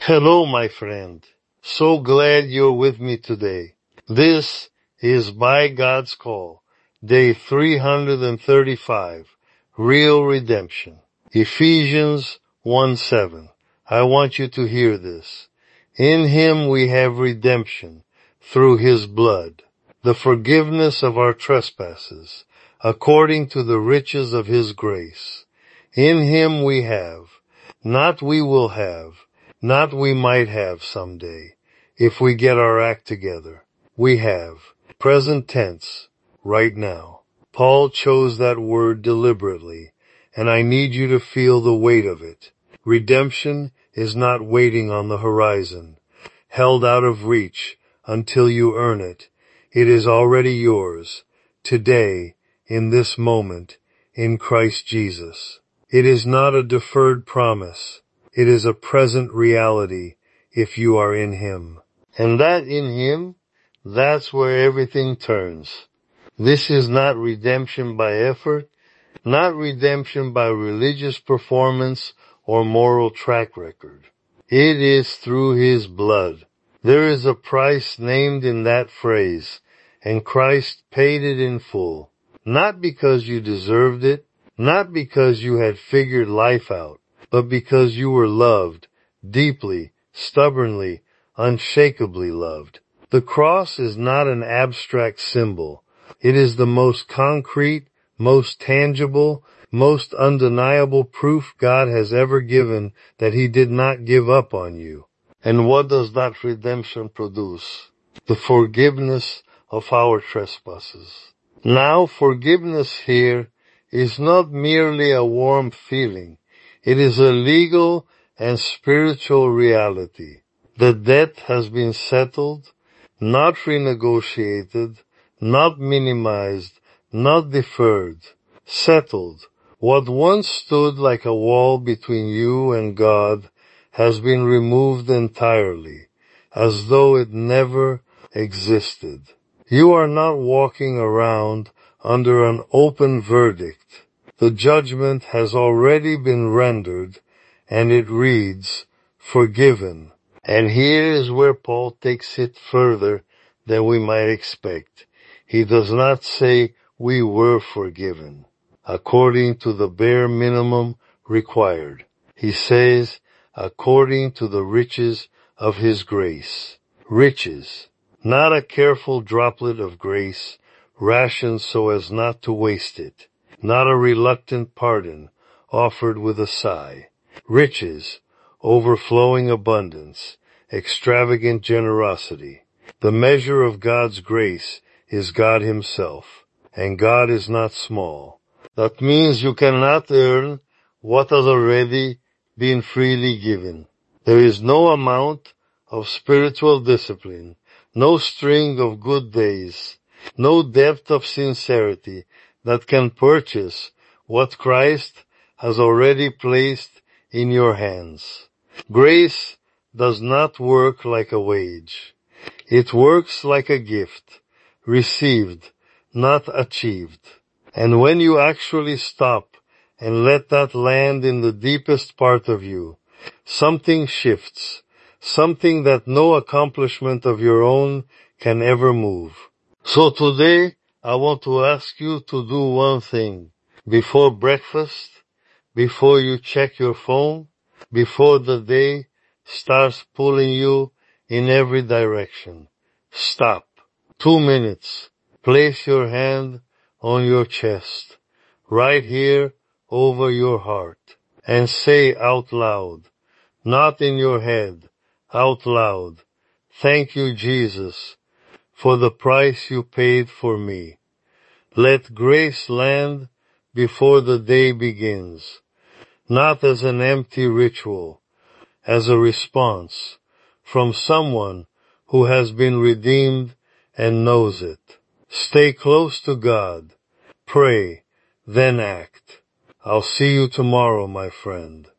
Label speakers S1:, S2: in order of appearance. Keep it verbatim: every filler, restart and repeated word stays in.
S1: Hello, my friend. So glad you're with me today. This is By God's Call, day three hundred thirty-five, Real Redemption. Ephesians one seven. I want you to hear this. In Him we have redemption through His blood, the forgiveness of our trespasses, according to the riches of His grace. In Him we have, not we will have, not we might have someday, if we get our act together. We have. Present tense, right now. Paul chose that word deliberately, and I need you to feel the weight of it. Redemption is not waiting on the horizon, held out of reach until you earn it. It is already yours, today, in this moment, in Christ Jesus. It is not a deferred promise. It is a present reality if you are in Him. And that in Him, that's where everything turns. This is not redemption by effort, not redemption by religious performance or moral track record. It is through His blood. There is a price named in that phrase, and Christ paid it in full. Not because you deserved it, not because you had figured life out, but because you were loved, deeply, stubbornly, unshakably loved. The cross is not an abstract symbol. It is the most concrete, most tangible, most undeniable proof God has ever given that He did not give up on you. And what does that redemption produce? The forgiveness of our trespasses. Now, forgiveness here is not merely a warm feeling. It is a legal and spiritual reality. The debt has been settled, not renegotiated, not minimized, not deferred. Settled. What once stood like a wall between you and God has been removed entirely, as though it never existed. You are not walking around under an open verdict. The judgment has already been rendered, and it reads, forgiven. And here is where Paul takes it further than we might expect. He does not say we were forgiven, according to the bare minimum required. He says, according to the riches of His grace. Riches, not a careful droplet of grace, rationed so as not to waste it. Not a reluctant pardon offered with a sigh. Riches, overflowing abundance, extravagant generosity. The measure of God's grace is God Himself, and God is not small. That means you cannot earn what has already been freely given. There is no amount of spiritual discipline, no string of good days, no depth of sincerity that can purchase what Christ has already placed in your hands. Grace does not work like a wage. It works like a gift, received, not achieved. And when you actually stop and let that land in the deepest part of you, something shifts, something that no accomplishment of your own can ever move. So today, I want to ask you to do one thing. Before breakfast, before you check your phone, before the day starts pulling you in every direction, stop. Two minutes. Place your hand on your chest, right here over your heart, and say out loud, not in your head, out loud, thank you, Jesus, for the price you paid for me. Let grace land before the day begins, not as an empty ritual, as a response from someone who has been redeemed and knows it. Stay close to God. Pray, then act. I'll see you tomorrow, my friend.